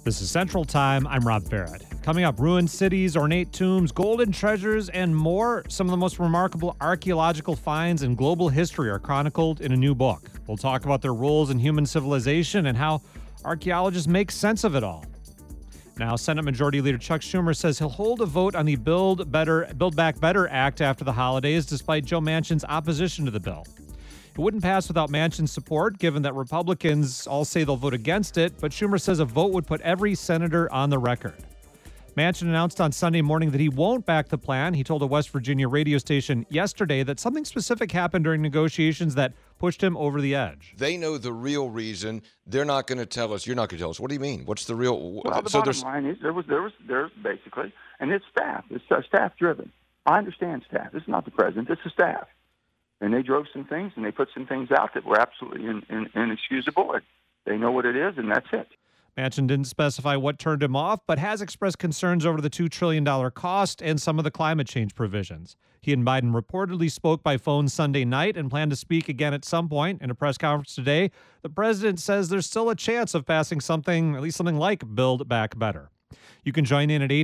This is Central Time. I'm Rob Barrett. Coming up, ruined cities, ornate tombs, golden treasures, and more. Some of the most remarkable archaeological finds in global history are chronicled in a new book. We'll talk about their roles in human civilization and how archaeologists make sense of it all. Now, Senate Majority Leader Chuck Schumer says he'll hold a vote on the Build Back Better Act after the holidays, despite Joe Manchin's opposition to the bill. It wouldn't pass without Manchin's support, given that Republicans all say they'll vote against it, but Schumer says a vote would put every senator on the record. Manchin announced on Sunday morning that he won't back the plan. He told a West Virginia radio station yesterday that something specific happened during negotiations that pushed him over the edge. They know the real reason. They're not going to tell us. You're not going to tell us. What do you mean? What's the real? Well, the bottom line is there's basically, and it's staff. It's staff driven. I understand staff. This is not the president. This is staff. And they drove some things, and they put some things out that were absolutely inexcusable. They know what it is, and that's it. Manchin didn't specify what turned him off, but has expressed concerns over the $2 trillion cost and some of the climate change provisions. He and Biden reportedly spoke by phone Sunday night and plan to speak again at some point. In a press conference today, the president says there's still a chance of passing something, at least something like Build Back Better. You can join in at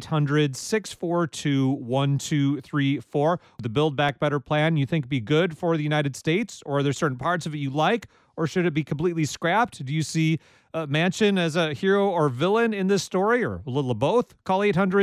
800-642-1234. The Build Back Better plan you think be good for the United States, or are there certain parts of it you like, or should it be completely scrapped? Do you see Manchin as a hero or villain in this story, or a little of both? Call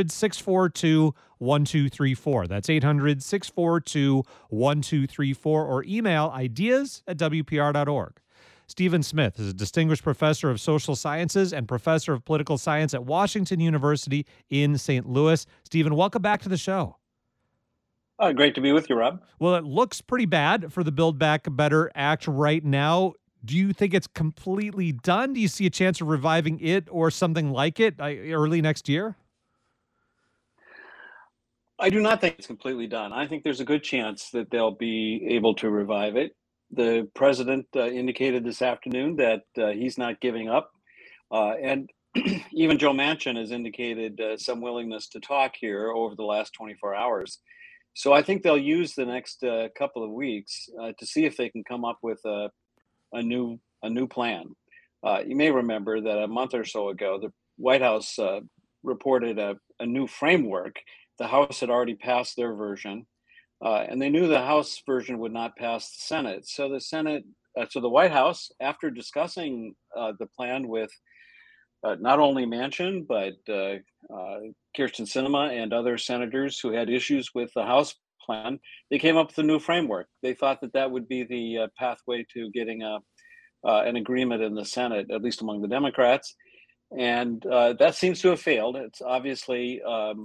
800-642-1234. That's 800-642-1234, or email ideas@wpr.org. Stephen Smith is a distinguished professor of social sciences and professor of political science at Washington University in St. Louis. Stephen, welcome back to the show. Great to be with you, Rob. Well, it looks pretty bad for the Build Back Better Act right now. Do you think it's completely done? Do you see a chance of reviving it or something like it early next year? I do not think it's completely done. I think there's a good chance that they'll be able to revive it. The president indicated this afternoon that he's not giving up. And even Joe Manchin has indicated some willingness to talk here over the last 24 hours. So I think they'll use the next couple of weeks to see if they can come up with a new plan. You may remember that a month or so ago, the White House reported a new framework. The House had already passed their version. And they knew the House version would not pass the Senate. So the White House, after discussing the plan with not only Manchin, but Kyrsten Sinema and other senators who had issues with the House plan, they came up with a new framework. They thought that would be the pathway to getting an agreement in the Senate, at least among the Democrats. And that seems to have failed. It's obviously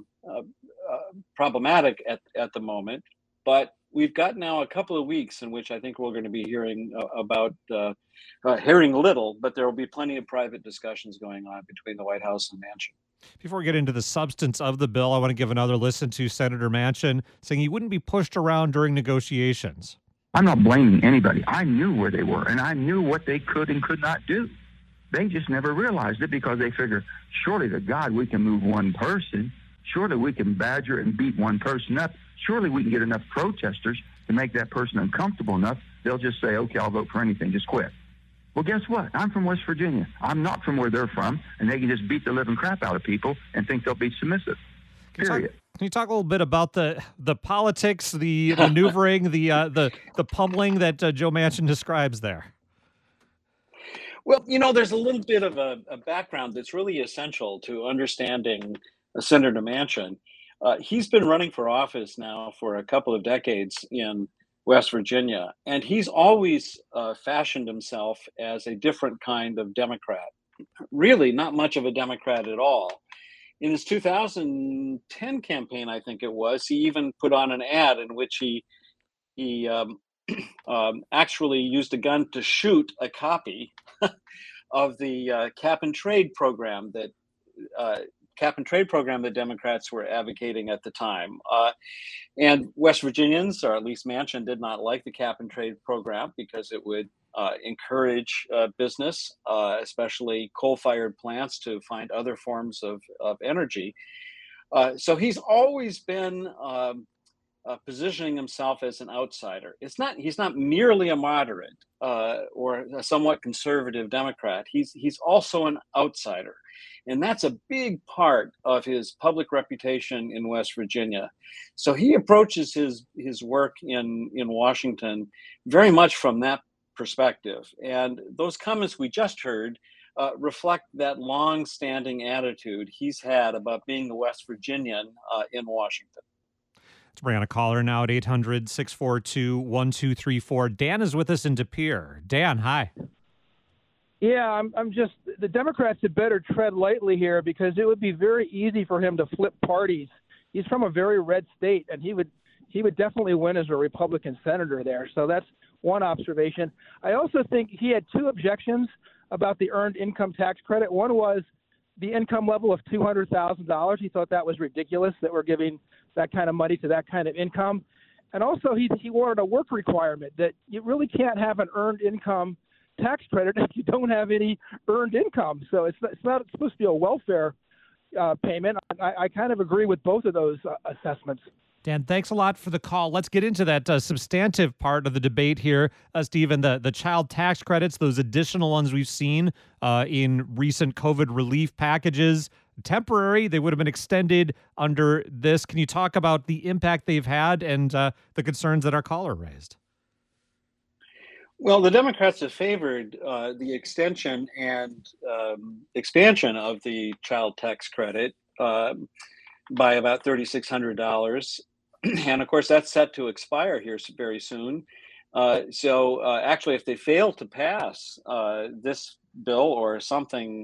problematic at the moment. But we've got now a couple of weeks in which I think we're going to be hearing about hearing little, but there will be plenty of private discussions going on between the White House and Manchin. Before we get into the substance of the bill, I want to give another listen to Senator Manchin saying he wouldn't be pushed around during negotiations. I'm not blaming anybody. I knew where they were, and I knew what they could and could not do. They just never realized it because they figure, surely to God we can move one person. Surely we can badger and beat one person up. Surely we can get enough protesters to make that person uncomfortable enough. They'll just say, okay, I'll vote for anything. Just quit. Well, guess what? I'm from West Virginia. I'm not from where they're from, and they can just beat the living crap out of people and think they'll be submissive. Period. Can you talk a little bit about the politics, the maneuvering, the pummeling that Joe Manchin describes there? Well, there's a little bit of a background that's really essential to understanding Senator Manchin. He's been running for office now for a couple of decades in West Virginia, and he's always fashioned himself as a different kind of Democrat. Really, not much of a Democrat at all. In his 2010 campaign, I think it was, he even put on an ad in which he actually used a gun to shoot a copy of the cap and trade program that Democrats were advocating at the time. And West Virginians, or at least Manchin, did not like the cap and trade program because it would encourage business, especially coal-fired plants, to find other forms of energy. So he's always been positioning himself as an outsider. He's not merely a moderate or a somewhat conservative Democrat. He's also an outsider. And that's a big part of his public reputation in West Virginia. So he approaches his work in Washington very much from that perspective. And those comments we just heard reflect that long-standing attitude he's had about being the West Virginian in Washington. Let's bring on a caller now at 800-642-1234. Dan is with us in De Pere. Dan, hi. Yeah, I'm just, the Democrats had better tread lightly here because it would be very easy for him to flip parties. He's from a very red state, and he would definitely win as a Republican senator there. So that's one observation. I also think he had two objections about the earned income tax credit. One was the income level of $200,000. He thought that was ridiculous that we're giving that kind of money to that kind of income. And also he wanted a work requirement that you really can't have an earned income tax credit if you don't have any earned income. So it's not supposed to be a welfare payment. I kind of agree with both of those assessments. Dan, thanks a lot for the call. Let's get into that substantive part of the debate here, Stephen, the child tax credits, those additional ones we've seen in recent COVID relief packages. Temporary, they would have been extended under this. Can you talk about the impact they've had and the concerns that our caller raised? Well, the Democrats have favored the extension and expansion of the child tax credit by about $3,600. And of course, that's set to expire here very soon. So actually, if they fail to pass this bill or something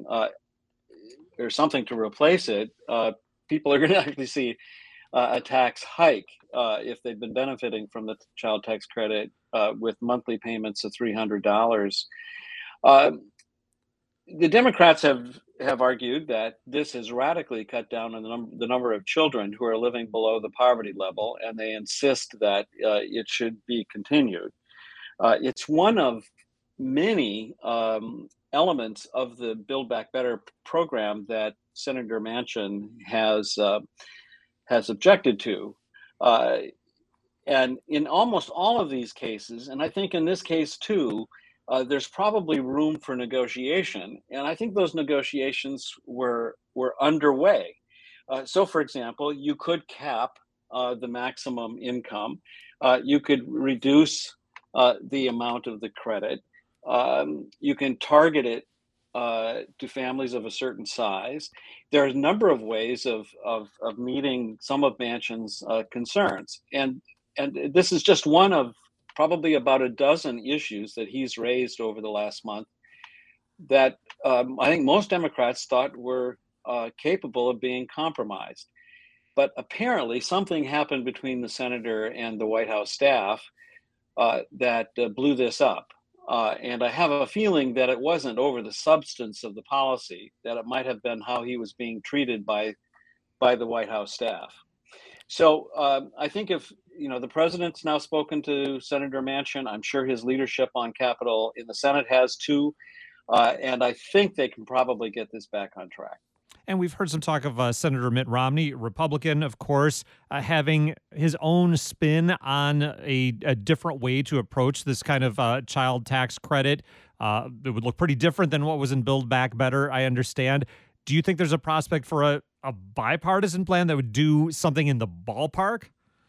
to replace it, people are going to actually see a tax hike if they've been benefiting from the child tax credit with monthly payments of $300. The Democrats have argued that this has radically cut down on the number of children who are living below the poverty level, and they insist that it should be continued. It's one of many elements of the Build Back Better program that Senator Manchin has objected to. And in almost all of these cases, and I think in this case too, there's probably room for negotiation. And I think those negotiations were underway. So for example, you could cap the maximum income. You could reduce the amount of the credit. You can target it to families of a certain size. There are a number of ways of meeting some of Manchin's concerns. And this is just one of probably about a dozen issues that he's raised over the last month that I think most Democrats thought were capable of being compromised. But apparently something happened between the senator and the White House staff that blew this up. And I have a feeling that it wasn't over the substance of the policy, that it might have been how he was being treated by the White House staff. So I think if the president's now spoken to Senator Manchin, I'm sure his leadership on Capitol in the Senate has too, and I think they can probably get this back on track. And we've heard some talk of Senator Mitt Romney, Republican, of course, having his own spin on a different way to approach this kind of child tax credit. It would look pretty different than what was in Build Back Better, I understand. Do you think there's a prospect for a bipartisan plan that would do something in the ballpark?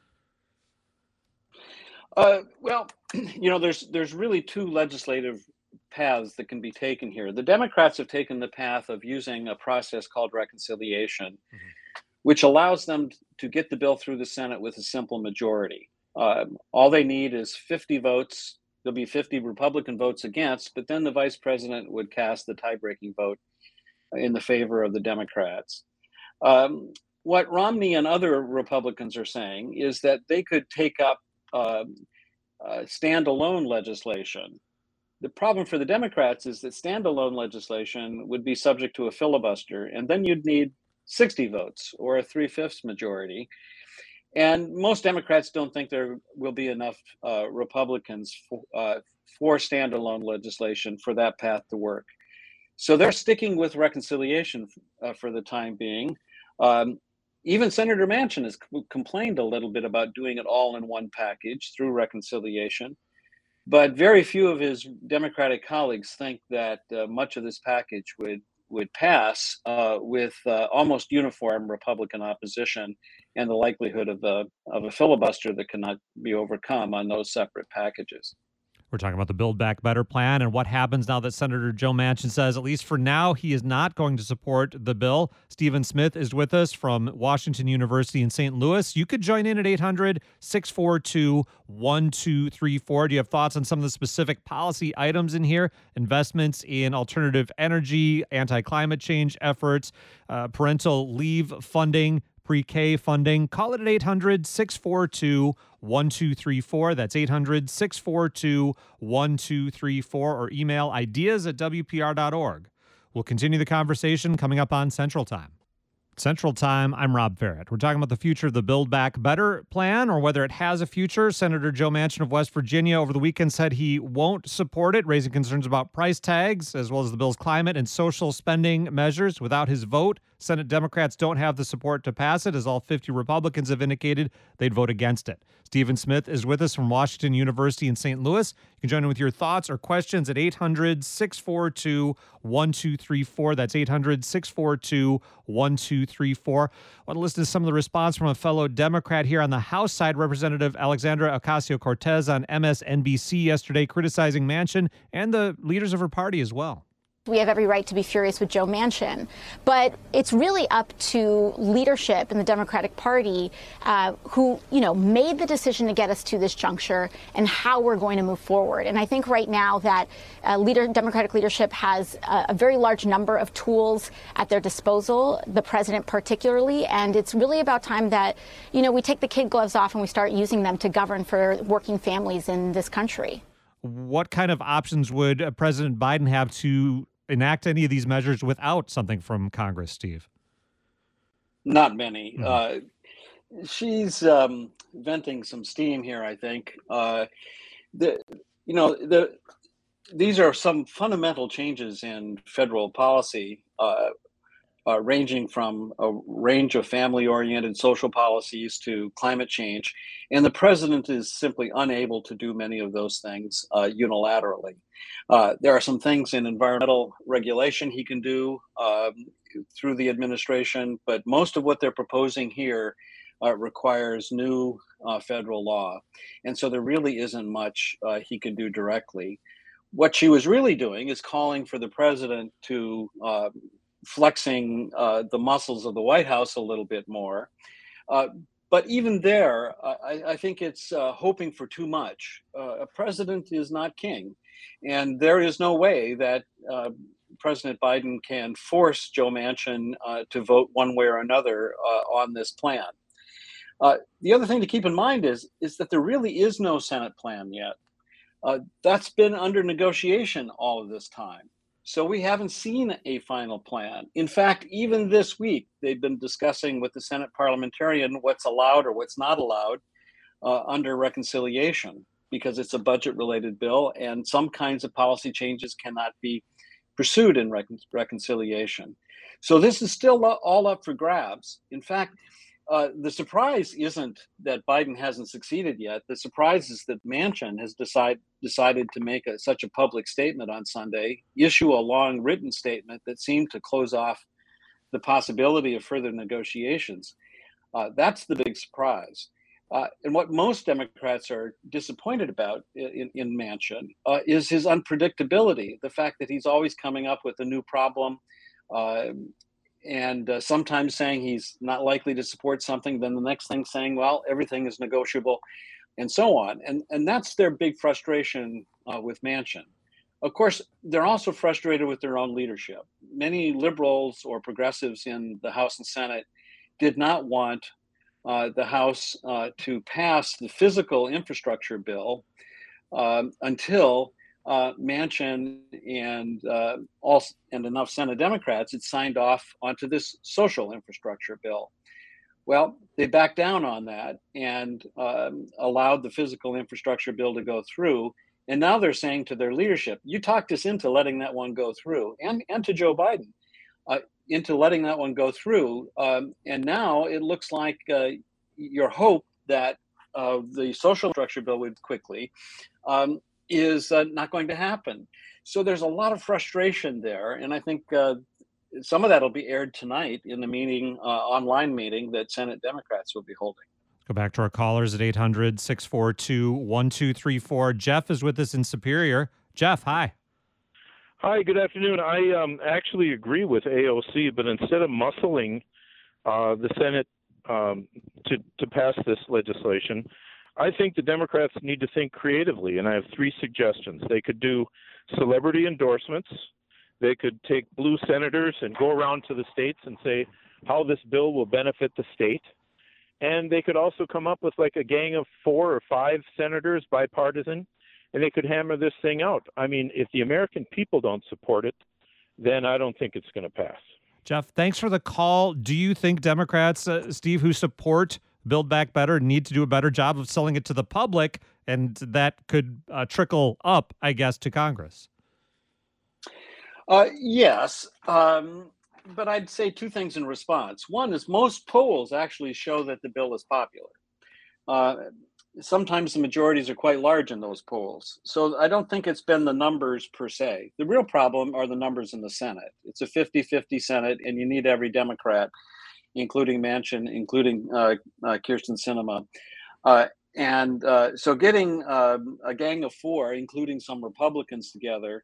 Well, there's really two legislative paths that can be taken here. The Democrats have taken the path of using a process called reconciliation, which allows them to get the bill through the Senate with a simple majority. All they need is 50 votes. There'll be 50 Republican votes against, but then the vice president would cast the tie-breaking vote in the favor of the Democrats. What Romney and other Republicans are saying is that they could take up standalone legislation. The problem for the Democrats is that standalone legislation would be subject to a filibuster, and then you'd need 60 votes or a 3/5 majority. And most Democrats don't think there will be enough Republicans for standalone legislation for that path to work. So they're sticking with reconciliation for the time being. Even Senator Manchin has complained a little bit about doing it all in one package through reconciliation. But very few of his Democratic colleagues think that much of this package would pass with almost uniform Republican opposition and the likelihood of a filibuster that cannot be overcome on those separate packages. We're talking about the Build Back Better plan and what happens now that Senator Joe Manchin says, at least for now, he is not going to support the bill. Stephen Smith is with us from Washington University in St. Louis. You could join in at 800-642-1234. Do you have thoughts on some of the specific policy items in here? Investments in alternative energy, anti-climate change efforts, parental leave funding, pre-K funding. Call it at 800-642-1234. That's 800-642-1234, or email ideas@wpr.org. We'll continue the conversation coming up on Central Time. Central Time, I'm Rob Farrett. We're talking about the future of the Build Back Better plan, or whether it has a future. Senator Joe Manchin of West Virginia over the weekend said he won't support it, raising concerns about price tags, as well as the bill's climate and social spending measures. Without his vote, Senate Democrats don't have the support to pass it, as all 50 Republicans have indicated they'd vote against it. Stephen Smith is with us from Washington University in St. Louis. You can join in with your thoughts or questions at 800-642-1234. That's 800-642-1234. I want to listen to some of the response from a fellow Democrat here on the House side, Representative Alexandra Ocasio-Cortez on MSNBC yesterday, criticizing Manchin and the leaders of her party as well. We have every right to be furious with Joe Manchin, but it's really up to leadership in the Democratic Party who, made the decision to get us to this juncture and how we're going to move forward. And I think right now that Democratic leadership has a very large number of tools at their disposal, the president particularly, and it's really about time that, we take the kid gloves off and we start using them to govern for working families in this country. What kind of options would President Biden have to enact any of these measures without something from Congress, Steve? Not many. She's venting some steam here, I think. These are some fundamental changes in federal policy, ranging from a range of family-oriented social policies to climate change. And the president is simply unable to do many of those things unilaterally. There are some things in environmental regulation he can do through the administration, but most of what they're proposing here requires new federal law. And so there really isn't much he can do directly. What she was really doing is calling for the president to flexing the muscles of the White House a little bit more. But even there, I think it's hoping for too much. A president is not king. And there is no way that President Biden can force Joe Manchin to vote one way or another on this plan. The other thing to keep in mind is that there really is no Senate plan yet. That's been under negotiation all of this time. So we haven't seen a final plan. In fact, even this week, they've been discussing with the Senate parliamentarian what's allowed or what's not allowed under reconciliation, because it's a budget-related bill, and some kinds of policy changes cannot be pursued in reconciliation. So this is still all up for grabs. In fact, the surprise isn't that Biden hasn't succeeded yet. The surprise is that Manchin has decided to make such a public statement on Sunday, issue a long written statement that seemed to close off the possibility of further negotiations. That's the big surprise. And what most Democrats are disappointed about in Manchin is his unpredictability, the fact that he's always coming up with a new problem, and sometimes saying he's not likely to support something, then the next thing saying, well, everything is negotiable, and so on. And that's their big frustration with Manchin. Of course, they're also frustrated with their own leadership. Many liberals or progressives in the House and Senate did not want the House to pass the physical infrastructure bill until Manchin and enough Senate Democrats had signed off onto this social infrastructure bill. Well, they backed down on that and allowed the physical infrastructure bill to go through. And now they're saying to their leadership, you talked us into letting that one go through, and to Joe Biden. into letting that one go through. And now it looks like your hope that the social structure bill would quickly is not going to happen. So there's a lot of frustration there, and I think some of that will be aired tonight in the meeting, online meeting that Senate Democrats will be holding. Go back to our callers at 800-642-1234. Jeff is with us in Superior. Jeff, hi. Hi, good afternoon. I actually agree with AOC, but instead of muscling the Senate to pass this legislation, I think the Democrats need to think creatively, and I have three suggestions. They could do celebrity endorsements. They could take blue senators and go around to the states and say how this bill will benefit the state. And they could also come up with like a gang of 4 or 5 senators, bipartisan, and they could hammer this thing out. I mean, if the American people don't support it, then I don't think it's going to pass. Jeff, thanks for the call. Do you think Democrats, Steve, who support Build Back Better need to do a better job of selling it to the public, and that could trickle up, I guess, to Congress? Yes. But I'd say two things in response. One is most polls actually show that the bill is popular. Sometimes the majorities are quite large in those polls. So I don't think it's been the numbers per se. The real problem are the numbers in the Senate. It's a 50-50 Senate, and you need every Democrat, including Manchin, including Kyrsten Sinema. So getting a gang of 4, including some Republicans together,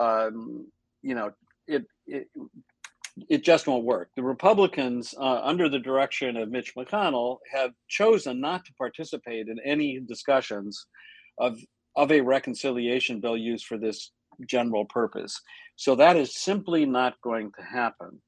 it just won't work. The Republicans, under the direction of Mitch McConnell, have chosen not to participate in any discussions of a reconciliation bill used for this general purpose. So that is simply not going to happen.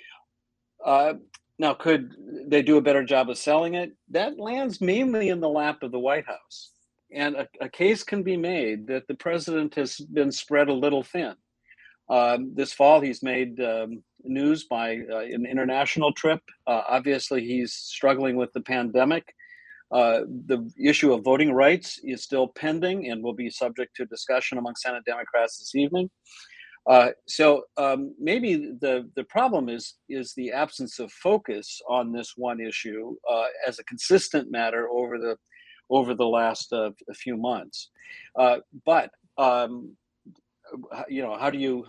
Now, could they do a better job of selling it? That lands mainly in the lap of the White House. And a case can be made that the president has been spread a little thin. This fall, he's made news by an international trip. Obviously, he's struggling with the pandemic. The issue of voting rights is still pending and will be subject to discussion among Senate Democrats this evening. So maybe the problem is the absence of focus on this one issue as a consistent matter over the last few months. But how do you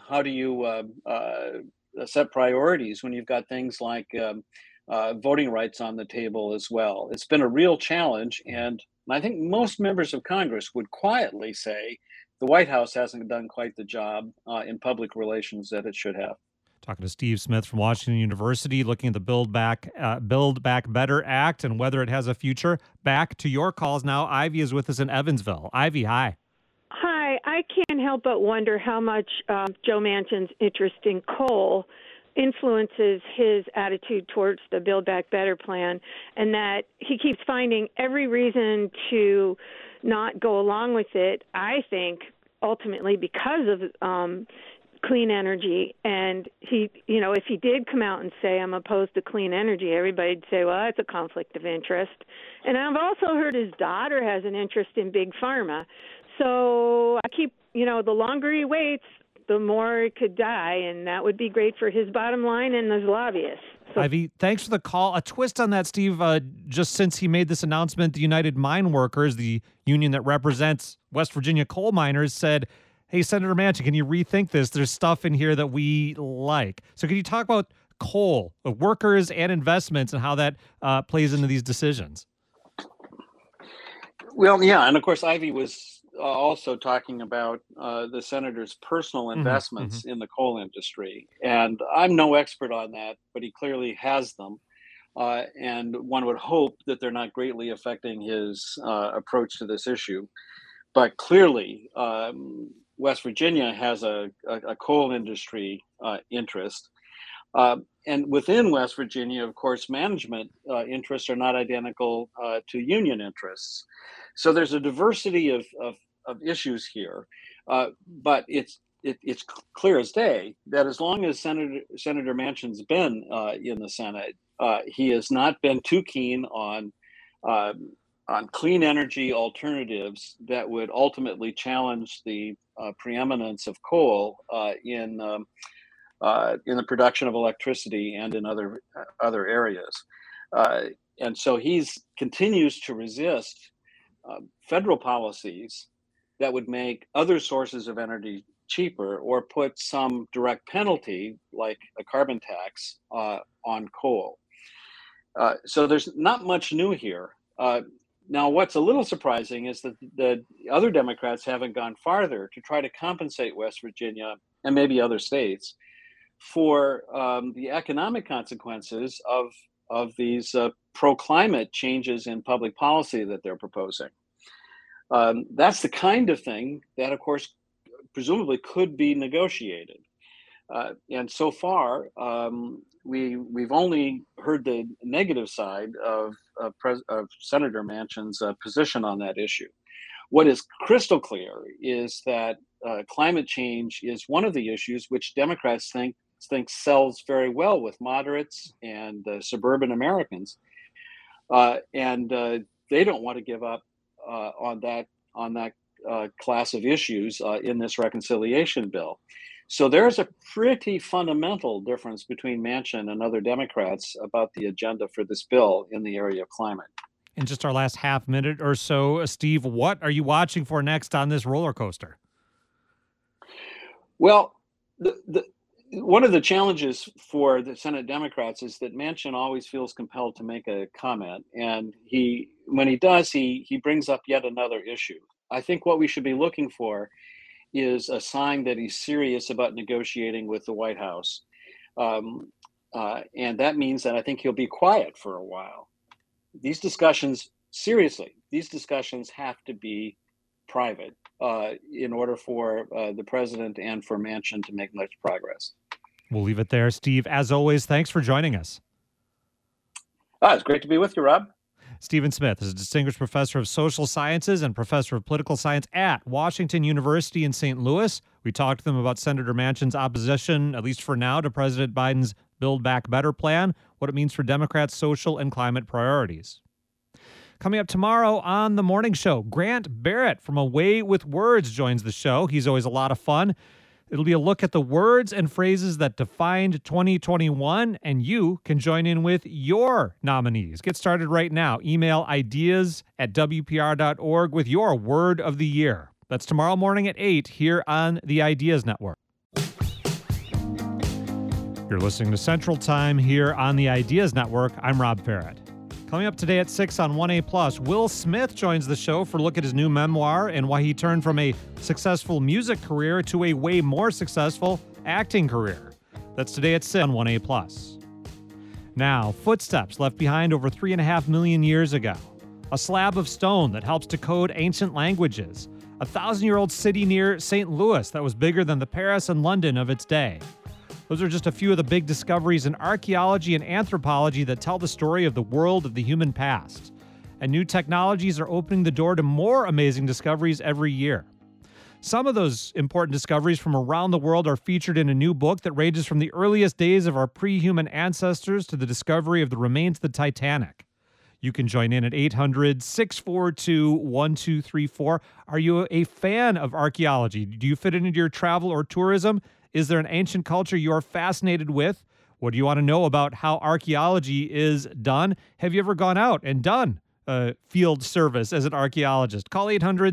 set priorities when you've got things like voting rights on the table as well? It's been a real challenge, and I think most members of Congress would quietly say the White House hasn't done quite the job in public relations that it should have. Talking to Steve Smith from Washington University, looking at the Build Back Better Act and whether it has a future. Back to your calls now. Ivy is with us in Evansville. Ivy, hi. Hi. I can't help but wonder how much Joe Manchin's interest in coal influences his attitude towards the Build Back Better plan, and that he keeps finding every reason to not go along with it, I think, ultimately because of clean energy. And he, if he did come out and say, I'm opposed to clean energy, everybody'd say, well, that's a conflict of interest. And I've also heard his daughter has an interest in big pharma. So I keep, the longer he waits, the more it could die, and that would be great for his bottom line and his lobbyists. So, Ivy, thanks for the call. A twist on that, Steve, just since he made this announcement, the United Mine Workers, the union that represents West Virginia coal miners, said, hey, Senator Manchin, can you rethink this? There's stuff in here that we like. So can you talk about coal, workers, and investments and how that plays into these decisions? Well, yeah, and of course, Ivy was also talking about the senator's personal investments in the coal industry. And I'm no expert on that, but he clearly has them. And one would hope that they're not greatly affecting his approach to this issue. But clearly, West Virginia has a coal industry interest. And within West Virginia, of course, management interests are not identical to union interests. So there's a diversity of issues here, but it's clear as day that as long as Senator Manchin's been in the Senate, he has not been too keen on clean energy alternatives that would ultimately challenge the preeminence of coal in in the production of electricity and in other areas. And so he's continues to resist federal policies that would make other sources of energy cheaper or put some direct penalty, like a carbon tax, on coal. So there's not much new here. Now, what's a little surprising is that the other Democrats haven't gone farther to try to compensate West Virginia and maybe other states for the economic consequences of these pro-climate changes in public policy that they're proposing. That's the kind of thing that, of course, presumably could be negotiated. And so far, we've only heard the negative side of Senator Manchin's position on that issue. What is crystal clear is that climate change is one of the issues which Democrats think sells very well with moderates and suburban Americans, and they don't want to give up on that class of issues in this reconciliation bill. So there's a pretty fundamental difference between Manchin and other Democrats about the agenda for this bill in the area of climate. In just our last half minute or so, Steve, what are you watching for next on this roller coaster? Well, one of the challenges for the Senate Democrats is that Manchin always feels compelled to make a comment, and when he does, he brings up yet another issue. I think what we should be looking for is a sign that he's serious about negotiating with the White House, and that means that I think he'll be quiet for a while. These discussions have to be private in order for the president and for Manchin to make much progress. We'll leave it there. Steve, as always, thanks for joining us. It's great to be with you, Rob. Stephen Smith is a distinguished professor of social sciences and professor of political science at Washington University in St. Louis. We talked to them about Senator Manchin's opposition, at least for now, to President Biden's Build Back Better plan, what it means for Democrats' social and climate priorities. Coming up tomorrow on The Morning Show, Grant Barrett from A Way with Words joins the show. He's always a lot of fun. It'll be a look at the words and phrases that defined 2021, and you can join in with your nominees. Get started right now. Email ideas@wpr.org with your word of the year. That's tomorrow morning at 8 here on the Ideas Network. You're listening to Central Time here on the Ideas Network. I'm Rob Barrett. Coming up today at 6 on 1A+, Will Smith joins the show for a look at his new memoir and why he turned from a successful music career to a way more successful acting career. That's today at 6 on 1A+. Now, footsteps left behind over 3.5 million years ago. A slab of stone that helps to code ancient languages. A 1,000-year-old city near St. Louis that was bigger than the Paris and London of its day. Those are just a few of the big discoveries in archaeology and anthropology that tell the story of the world of the human past. And new technologies are opening the door to more amazing discoveries every year. Some of those important discoveries from around the world are featured in a new book that ranges from the earliest days of our pre-human ancestors to the discovery of the remains of the Titanic. You can join in at 800-642-1234. Are you a fan of archaeology? Do you fit it into your travel or tourism? Is there an ancient culture you are fascinated with? What do you want to know about how archaeology is done? Have you ever gone out and done field service as an archaeologist? Call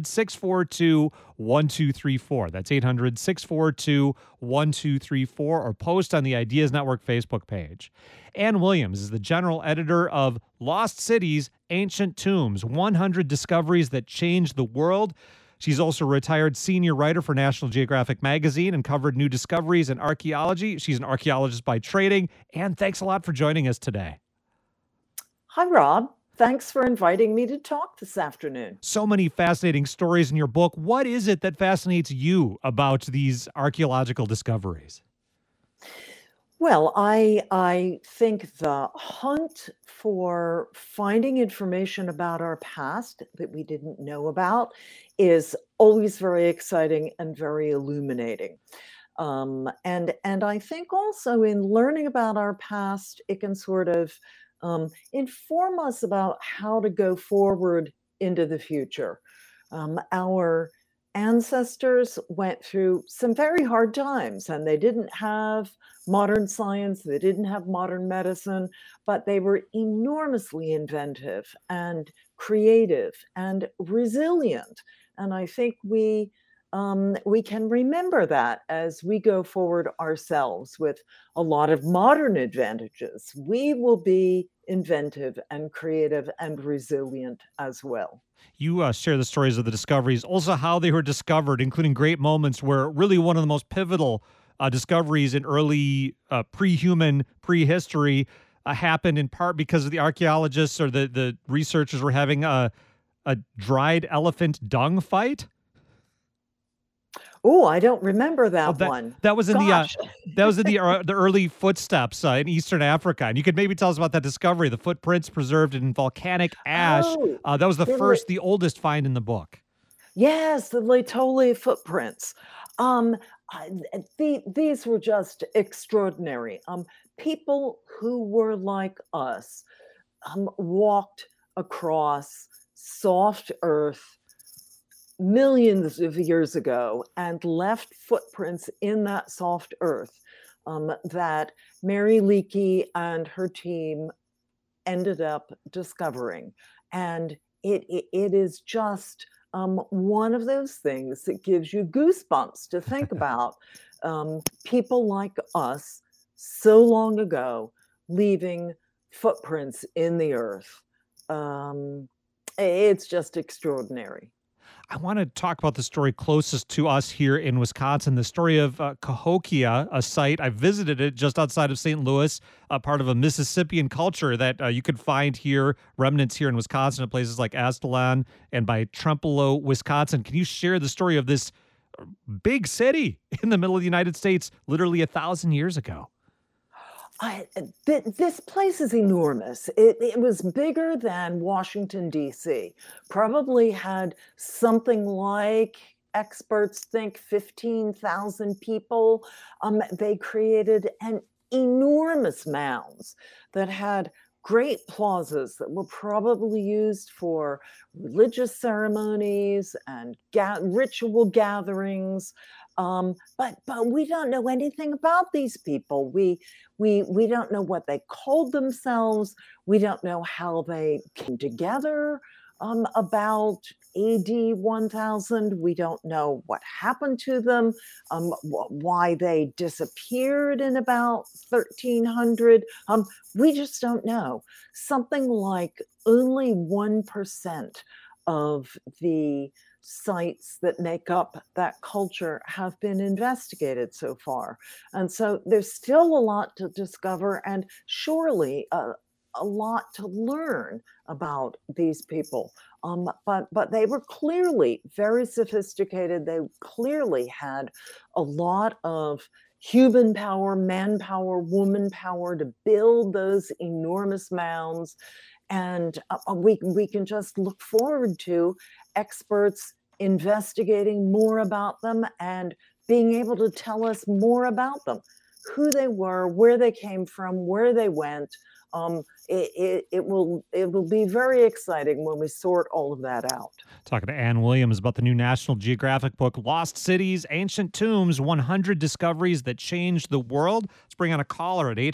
800-642-1234. That's 800-642-1234, or post on the Ideas Network Facebook page. Ann Williams is the general editor of Lost Cities, Ancient Tombs, 100 Discoveries That Changed the World. She's also a retired senior writer for National Geographic magazine and covered new discoveries in archaeology. She's an archaeologist by training. And thanks a lot for joining us today. Hi, Rob. Thanks for inviting me to talk this afternoon. So many fascinating stories in your book. What is it that fascinates you about these archaeological discoveries? Well, I think the hunt for finding information about our past that we didn't know about is always very exciting and very illuminating. And I think also in learning about our past, it can sort of inform us about how to go forward into the future. Our ancestors went through some very hard times, and they didn't have modern science, they didn't have modern medicine, but they were enormously inventive and creative and resilient. And I think we can remember that as we go forward ourselves with a lot of modern advantages. We will be inventive and creative and resilient as well. You share the stories of the discoveries, also how they were discovered, including great moments where really one of the most pivotal discoveries in early pre-human, prehistory happened in part because of the archaeologists or the researchers were having a dried elephant dung fight. Oh, I don't remember that one. That was in Gosh. the early footsteps in Eastern Africa, and you could maybe tell us about that discovery. The footprints preserved in volcanic ash. Oh, That was they were- the oldest find in the book. Yes, the Laetoli footprints. These were just extraordinary. People who were like us walked across soft earth millions of years ago and left footprints in that soft earth that Mary Leakey and her team ended up discovering. And it is just one of those things that gives you goosebumps to think about people like us so long ago leaving footprints in the earth. It's just extraordinary. I want to talk about the story closest to us here in Wisconsin, the story of Cahokia, a site. I visited it just outside of St. Louis, part of a Mississippian culture that you could find here, remnants here in Wisconsin at places like Aztalan and by Trempealeau, Wisconsin. Can you share the story of this big city in the middle of the United States literally 1,000 years ago? This place is enormous. It was bigger than Washington, D.C. Probably had something like, experts think, 15,000 people. They created an enormous mounds that had great plazas that were probably used for religious ceremonies and ritual gatherings. But we don't know anything about these people. We don't know what they called themselves. We don't know how they came together about AD 1000. We don't know what happened to them, why they disappeared in about 1300. We just don't know. Something like only 1% of the sites that make up that culture have been investigated so far. And so there's still a lot to discover and surely a lot to learn about these people. But they were clearly very sophisticated. They clearly had a lot of human power, manpower, woman power to build those enormous mounds. And we can just look forward to experts investigating more about them and being able to tell us more about them, who they were, where they came from, where they went. It will be very exciting when we sort all of that out. Talking to Ann Williams about the new National Geographic book, Lost Cities, Ancient Tombs, 100 Discoveries That Changed the World. Let's bring on a caller at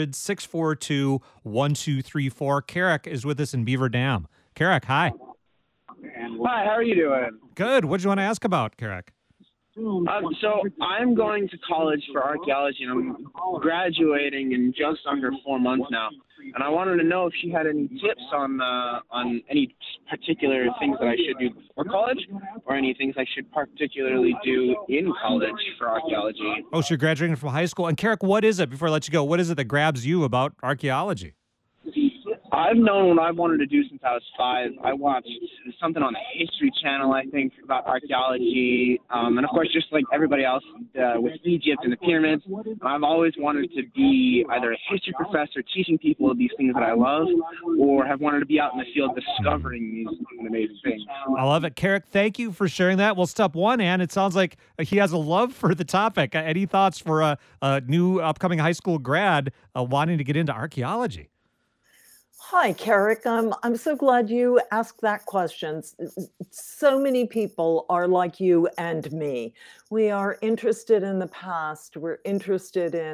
800-642-1234. Carrick is with us in Beaver Dam. Carrick, hi. Hi, how are you doing? Good. What do you want to ask about, Carrick? So I'm going to college for archaeology, and I'm graduating in just under 4 months now. And I wanted to know if she had any tips on any particular things that I should do before college, or any things I should particularly do in college for archaeology. Oh, so you're graduating from high school. And Carrick, what is it, before I let you go, what is it that grabs you about archaeology? I've known what I've wanted to do since I was 5. I watched something on the History Channel, I think, about archaeology, and of course, just like everybody else, with Egypt and the pyramids. I've always wanted to be either a history professor teaching people these things that I love, or have wanted to be out in the field discovering these amazing things. I love it. Carrick, thank you for sharing that. Well, step one, Ann, it sounds like he has a love for the topic. Any thoughts for a new upcoming high school grad wanting to get into archaeology? Hi, Carrick. I'm so glad you asked that question. So many people are like you and me. We are interested in the past. We're interested in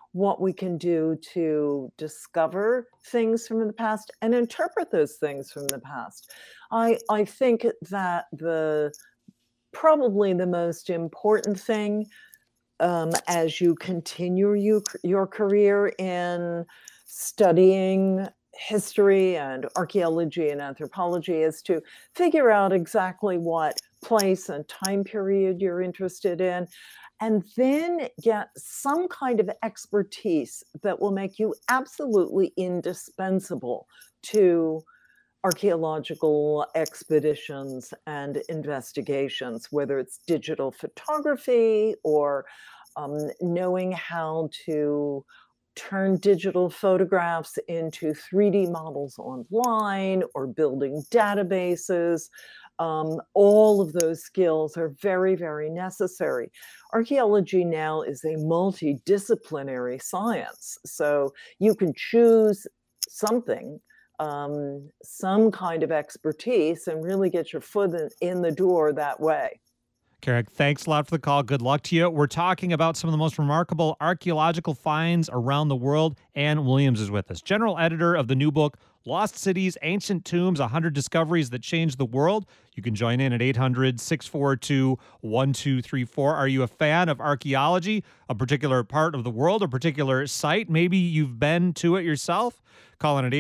what we can do to discover things from the past and interpret those things from the past. I think that probably the most important thing as you continue your career in studying history and archaeology and anthropology is to figure out exactly what place and time period you're interested in, and then get some kind of expertise that will make you absolutely indispensable to archaeological expeditions and investigations, whether it's digital photography or knowing how to turn digital photographs into 3D models online or building databases. All of those skills are very, very necessary. Archaeology now is a multidisciplinary science, so you can choose something, some kind of expertise, and really get your foot in the door that way. Carrick, thanks a lot for the call. Good luck to you. We're talking about some of the most remarkable archaeological finds around the world. Ann Williams is with us, general editor of the new book, Lost Cities, Ancient Tombs, 100 Discoveries That Changed the World. You can join in at 800-642-1234. Are you a fan of archaeology, a particular part of the world, a particular site? Maybe you've been to it yourself? Call in at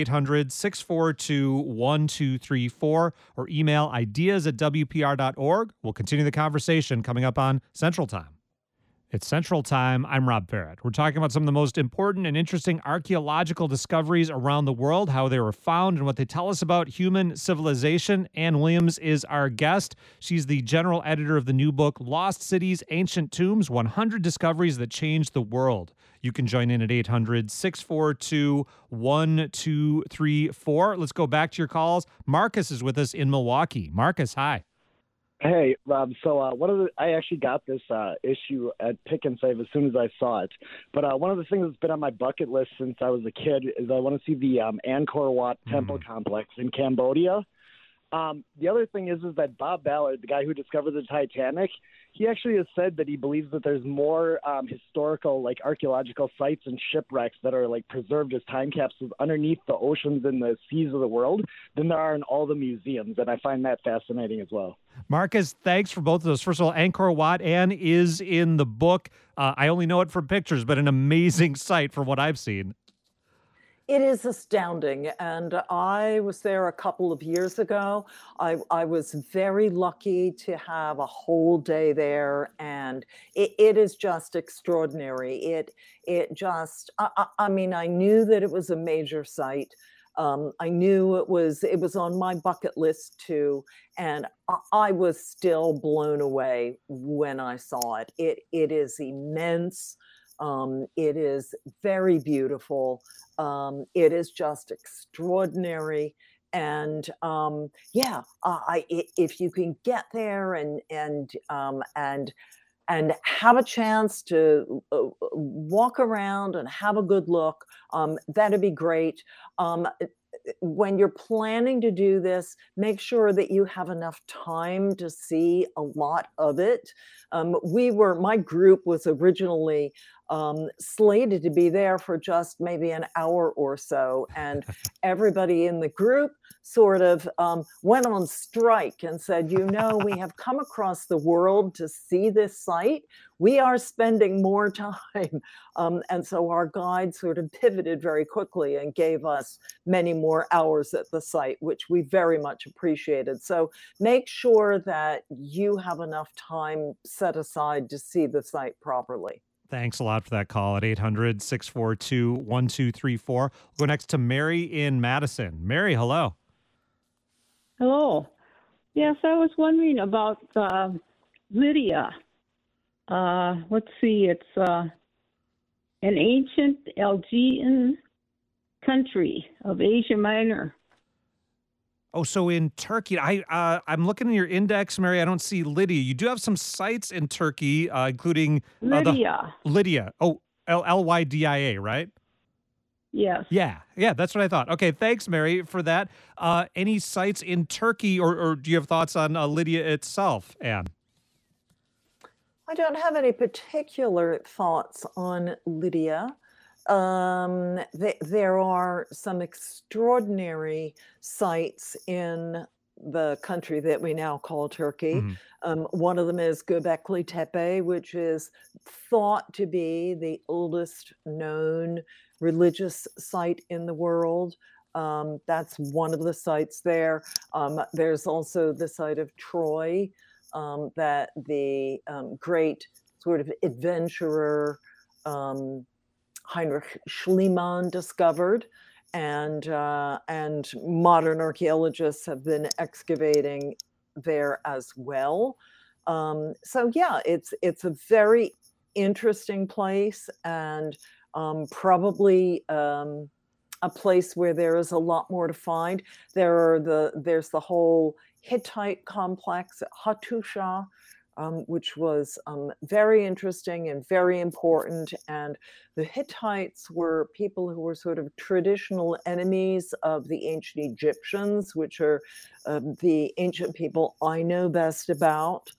800-642-1234 or email ideas@wpr.org. We'll continue the conversation coming up on Central Time. It's Central Time. I'm Rob Barrett. We're talking about some of the most important and interesting archaeological discoveries around the world, how they were found, and what they tell us about human civilization. Ann Williams is our guest. She's the general editor of the new book, Lost Cities, Ancient Tombs, 100 Discoveries That Changed the World. You can join in at 800-642-1234. Let's go back to your calls. Marcus is with us in Milwaukee. Marcus, hi. Hey, Rob. So I actually got this issue at Pick and Save as soon as I saw it. But one of the things that's been on my bucket list since I was a kid is I want to see the Angkor Wat Temple Complex in Cambodia. The other thing is that Bob Ballard, the guy who discovered the Titanic, he actually has said that he believes that there's more historical, like archaeological sites and shipwrecks that are like preserved as time capsules underneath the oceans and the seas of the world than there are in all the museums. And I find that fascinating as well. Marcus, thanks for both of those. First of all, Angkor Wat, Ann, is in the book. I only know it from pictures, but an amazing site from what I've seen. It is astounding, and I was there a couple of years ago. I was very lucky to have a whole day there, and it is just extraordinary. It just, I mean, I knew that it was a major site. I knew it was on my bucket list too, and I was still blown away when I saw it. It is immense. It is very beautiful. It is just extraordinary. And if you can get there and have a chance to walk around and have a good look, that'd be great. When you're planning to do this, make sure that you have enough time to see a lot of it. My group was originally slated to be there for just maybe an hour or so, and everybody in the group sort of went on strike and said, we have come across the world to see this site. We are spending more time. And so our guide sort of pivoted very quickly and gave us many more hours at the site, which we very much appreciated. So make sure that you have enough time set aside to see the site properly. Thanks a lot for that call at 800-642-1234. We'll go next to Mary in Madison. Mary, hello. Hello. Yes, I was wondering about Lydia. Let's see, it's an ancient Aegean country of Asia Minor. Oh, so in Turkey, I'm looking at your index, Mary. I don't see Lydia. You do have some sites in Turkey, including Lydia. Lydia. Oh, Lydia, right? Yes. Yeah, that's what I thought. Okay, thanks, Mary, for that. Any sites in Turkey, or do you have thoughts on Lydia itself, Ann? I don't have any particular thoughts on Lydia. There are some extraordinary sites in the country that we now call Turkey. One of them is Göbekli Tepe, which is thought to be the oldest known religious site in the world. That's one of the sites there. There's also the site of Troy that the great sort of adventurer Heinrich Schliemann discovered, and modern archaeologists have been excavating there as well. So yeah, it's a very interesting place, and probably a place where there is a lot more to find. There's the whole Hittite complex at Hattusha, which was very interesting and very important. And the Hittites were people who were sort of traditional enemies of the ancient Egyptians, which are the ancient people I know best about.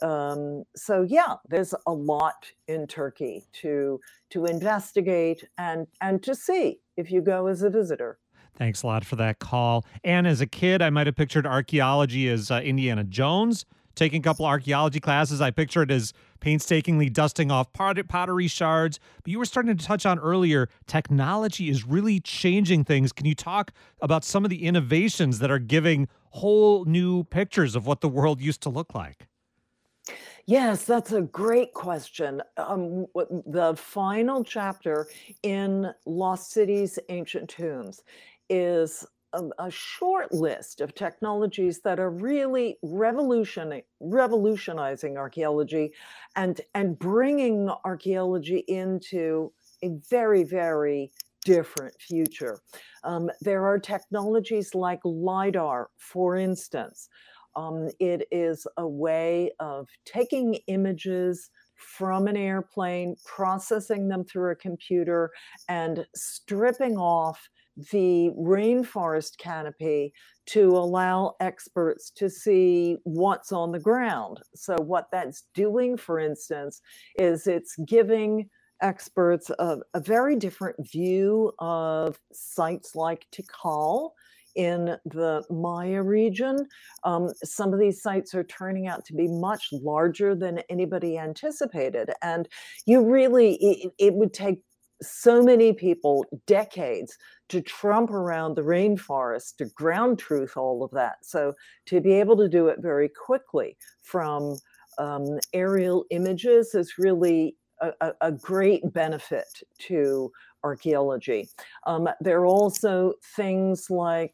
So yeah, there's a lot in Turkey to investigate and to see if you go as a visitor. Thanks a lot for that call. And as a kid, I might have pictured archaeology as Indiana Jones. Taking a couple archaeology classes, I picture it as painstakingly dusting off pottery shards. But you were starting to touch on earlier, technology is really changing things. Can you talk about some of the innovations that are giving whole new pictures of what the world used to look like? Yes, that's a great question. The final chapter in Lost Cities, Ancient Tombs is a short list of technologies that are really revolutionizing archaeology and bringing archaeology into a very, very different future. There are technologies like LIDAR, for instance. It is a way of taking images from an airplane, processing them through a computer, and stripping off the rainforest canopy to allow experts to see what's on the ground. So what that's doing, for instance, is it's giving experts a very different view of sites like Tikal in the Maya region. Some of these sites are turning out to be much larger than anybody anticipated. And you really, it would take so many people decades to tromp around the rainforest to ground truth all of that. So to be able to do it very quickly from aerial images is really a great benefit to archaeology. There are also things like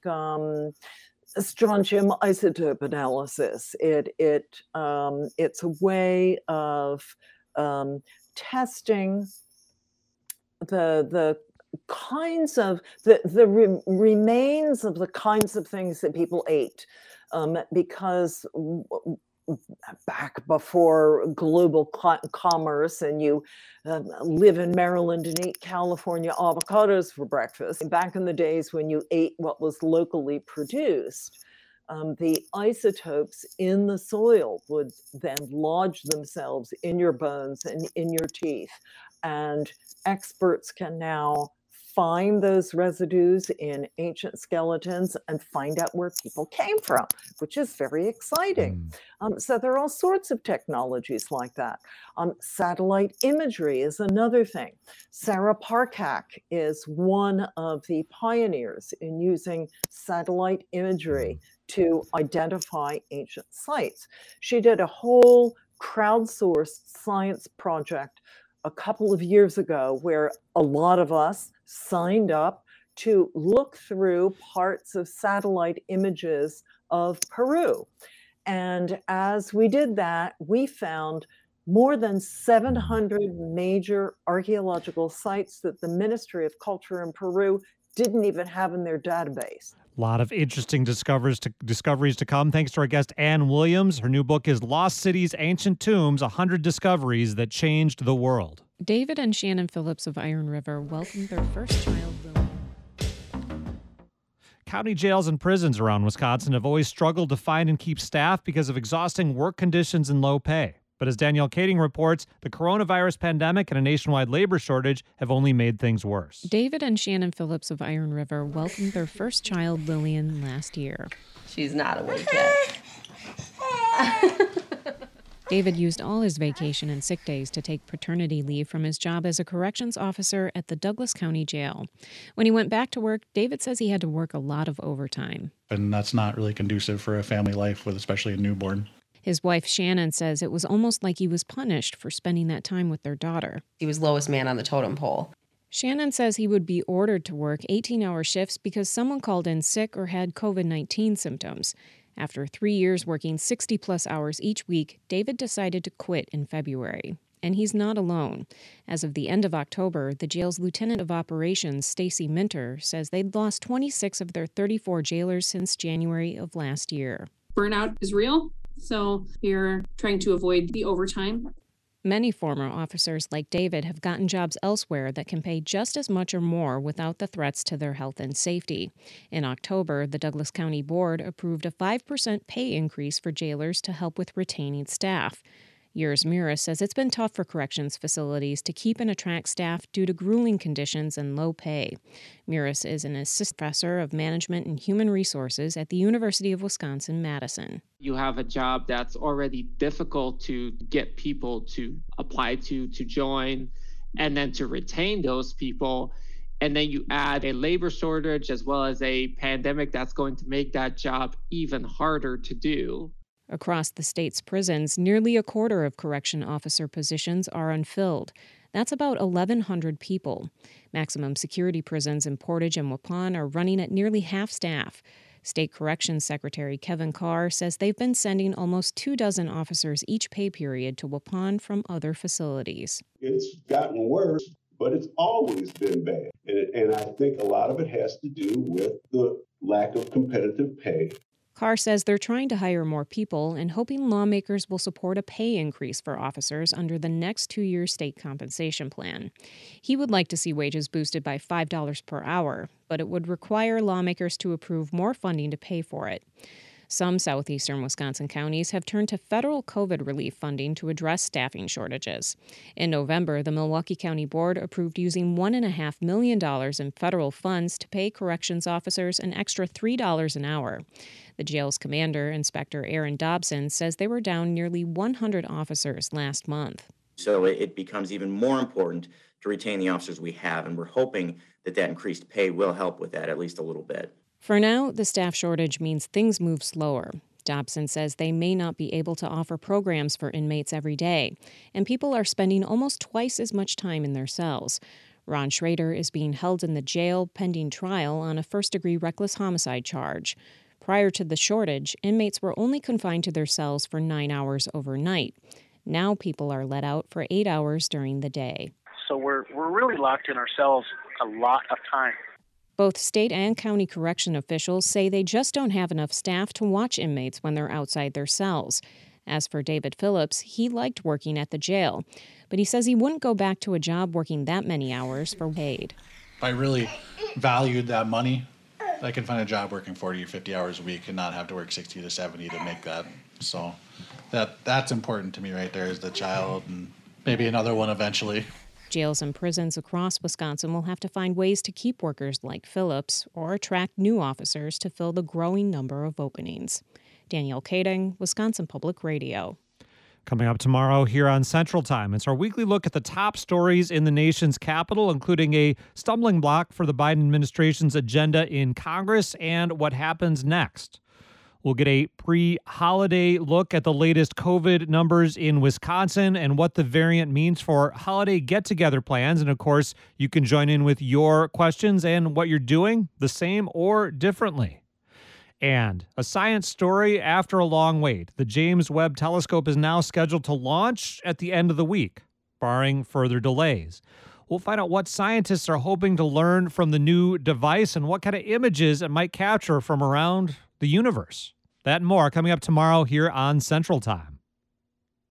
strontium isotope analysis. It's a way of testing the kinds of the remains of the kinds of things that people ate, because back before global commerce and you live in Maryland and eat California avocados for breakfast, back in the days when you ate what was locally produced, the isotopes in the soil would then lodge themselves in your bones and in your teeth. And experts can now find those residues in ancient skeletons and find out where people came from, which is very exciting. So there are all sorts of technologies like that. Satellite imagery is another thing. Sarah Parcak is one of the pioneers in using satellite imagery to identify ancient sites. She did a whole crowdsourced science project a couple of years ago where a lot of us signed up to look through parts of satellite images of Peru. And as we did that, we found more than 700 major archaeological sites that the Ministry of Culture in Peru didn't even have in their database. A lot of interesting discoveries to come. Thanks to our guest, Ann Williams. Her new book is Lost Cities, Ancient Tombs, 100 Discoveries That Changed the World. David and Shannon Phillips of Iron River welcomed their first child, William. County jails and prisons around Wisconsin have always struggled to find and keep staff because of exhausting work conditions and low pay. But as Danielle Kading reports, the coronavirus pandemic and a nationwide labor shortage have only made things worse. David and Shannon Phillips of Iron River welcomed their first child, Lillian, last year. She's not awake yet. David used all his vacation and sick days to take paternity leave from his job as a corrections officer at the Douglas County Jail. When he went back to work, David says he had to work a lot of overtime. And that's not really conducive for a family life with especially a newborn. His wife, Shannon, says it was almost like he was punished for spending that time with their daughter. He was lowest man on the totem pole. Shannon says he would be ordered to work 18-hour shifts because someone called in sick or had COVID-19 symptoms. After 3 years working 60-plus hours each week, David decided to quit in February. And he's not alone. As of the end of October, the jail's Lieutenant of Operations, Stacy Minter, says they'd lost 26 of their 34 jailers since January of last year. Burnout is real, so you're trying to avoid the overtime. Many former officers like David have gotten jobs elsewhere that can pay just as much or more without the threats to their health and safety. In October, the Douglas County Board approved a 5% pay increase for jailers to help with retaining staff. Urs Muris says it's been tough for corrections facilities to keep and attract staff due to grueling conditions and low pay. Muris is an assistant professor of management and human resources at the University of Wisconsin-Madison. You have a job that's already difficult to get people to apply to join, and then to retain those people. And then you add a labor shortage as well as a pandemic that's going to make that job even harder to do. Across the state's prisons, nearly a quarter of correction officer positions are unfilled. That's about 1,100 people. Maximum security prisons in Portage and Waupun are running at nearly half staff. State Corrections Secretary Kevin Carr says they've been sending almost 24 officers each pay period to Waupun from other facilities. It's gotten worse, but it's always been bad. And I think a lot of it has to do with the lack of competitive pay. Carr says they're trying to hire more people and hoping lawmakers will support a pay increase for officers under the next 2-year state compensation plan. He would like to see wages boosted by $5 per hour, but it would require lawmakers to approve more funding to pay for it. Some southeastern Wisconsin counties have turned to federal COVID relief funding to address staffing shortages. In November, the Milwaukee County Board approved using $1.5 million in federal funds to pay corrections officers an extra $3 an hour. The jail's commander, Inspector Aaron Dobson, says they were down nearly 100 officers last month. So it becomes even more important to retain the officers we have, and we're hoping that increased pay will help with that at least a little bit. For now, the staff shortage means things move slower. Dobson says they may not be able to offer programs for inmates every day, and people are spending almost twice as much time in their cells. Ron Schrader is being held in the jail pending trial on a first-degree reckless homicide charge. Prior to the shortage, inmates were only confined to their cells for 9 hours overnight. Now people are let out for 8 hours during the day. So we're really locked in our cells a lot of time. Both state and county correction officials say they just don't have enough staff to watch inmates when they're outside their cells. As for David Phillips, he liked working at the jail, but he says he wouldn't go back to a job working that many hours for paid. If I really valued that money, I can find a job working 40 or 50 hours a week and not have to work 60 to 70 to make that. So that's important to me right there, is the child and maybe another one eventually. Jails and prisons across Wisconsin will have to find ways to keep workers like Phillips or attract new officers to fill the growing number of openings. Danielle Kading, Wisconsin Public Radio. Coming up tomorrow here on Central Time, it's our weekly look at the top stories in the nation's capital, including a stumbling block for the Biden administration's agenda in Congress and what happens next. We'll get a pre-holiday look at the latest COVID numbers in Wisconsin and what the variant means for holiday get-together plans. And, of course, you can join in with your questions and what you're doing, the same or differently. And a science story after a long wait. The James Webb Telescope is now scheduled to launch at the end of the week, barring further delays. We'll find out what scientists are hoping to learn from the new device and what kind of images it might capture from around the universe. That and more coming up tomorrow here on Central Time.